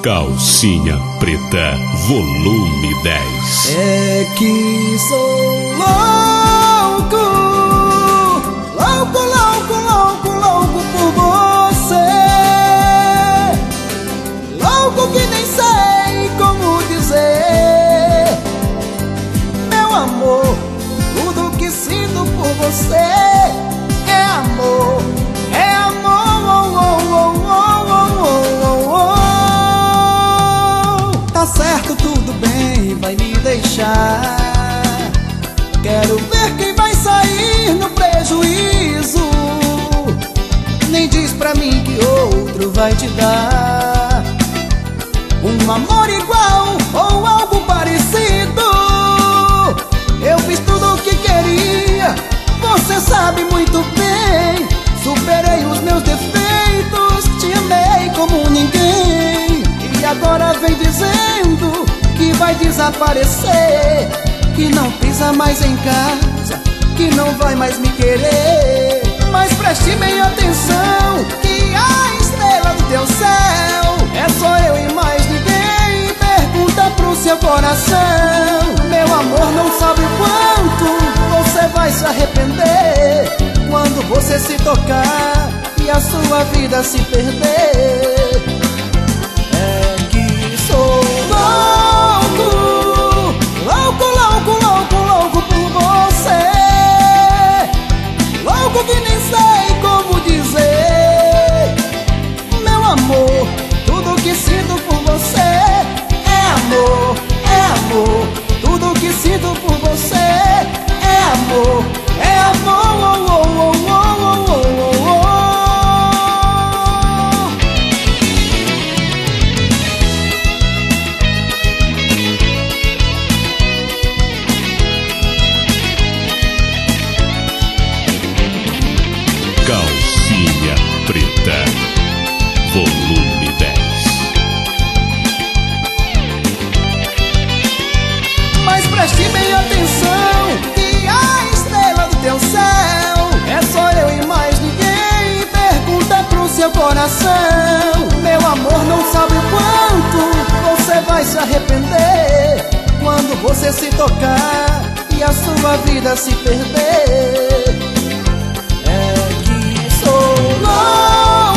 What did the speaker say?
Calcinha Preta, volume 10. É que sou louco, louco, louco, louco, louco por você. Louco que nem sei como dizer. Meu amor, tudo que sinto por você é amor, é amor. Tá certo, tudo bem, vai me deixar. Quero ver quem vai sair no prejuízo. Nem diz pra mim que outro vai te dar um amor igual ou algo parecido. Eu fiz tudo o que queria, você sabe muito bem. Superei os meus defeitos, te amei como ninguém. E agora vem dizendo que vai desaparecer, que não pisa mais em casa, que não vai mais me querer. Mas preste bem atenção, que a estrela do teu céu é só eu e mais ninguém. Pergunta pro seu coração. Meu amor, não sabe o quanto você vai se arrepender quando você se tocar e a sua vida se perder. É que sou louco, louco, louco, louco, louco por você. Louco que nem sei como dizer. Meu amor, tudo que sinto por você é amor, é amor. Tudo que sinto por você é amor, é amor. Calcinha Preta, volume 10. Mas preste bem atenção, que a estrela do teu céu é só eu e mais ninguém. Pergunta pro seu coração. Meu amor, não sabe o quanto você vai se arrepender quando você se tocar e a sua vida se perder. É que sou louco,